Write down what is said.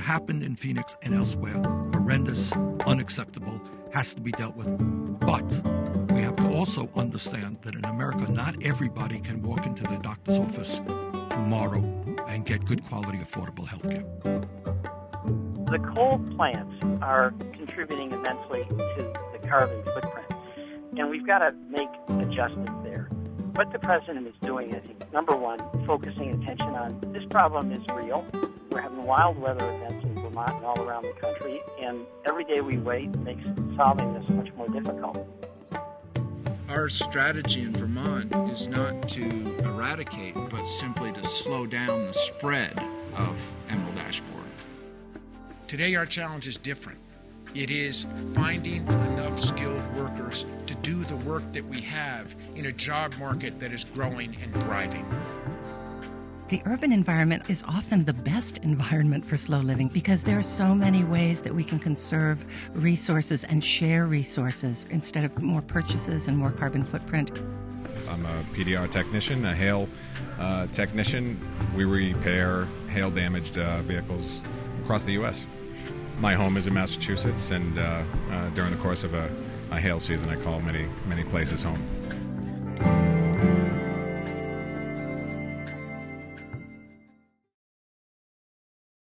happened in Phoenix and elsewhere, horrendous, unacceptable, has to be dealt with. But we have to also understand that in America, not everybody can walk into their doctor's office tomorrow and get good quality, affordable health care. The coal plants are contributing immensely to the carbon footprint, and we've got to make adjustments there. What the president is doing, I think, number one, focusing attention on this problem is real. We're having wild weather events in Vermont and all around the country, and every day we wait makes solving this much more difficult. Our strategy in Vermont is not to eradicate, but simply to slow down the spread of emerald ash borer. Today our challenge is different. It is finding enough skilled workers to do the work that we have in a job market that is growing and thriving. The urban environment is often the best environment for slow living because there are so many ways that we can conserve resources and share resources instead of more purchases and more carbon footprint. I'm a PDR technician, a hail technician. We repair hail-damaged vehicles across the U.S. My home is in Massachusetts, and during the course of a hail season, I call many places home.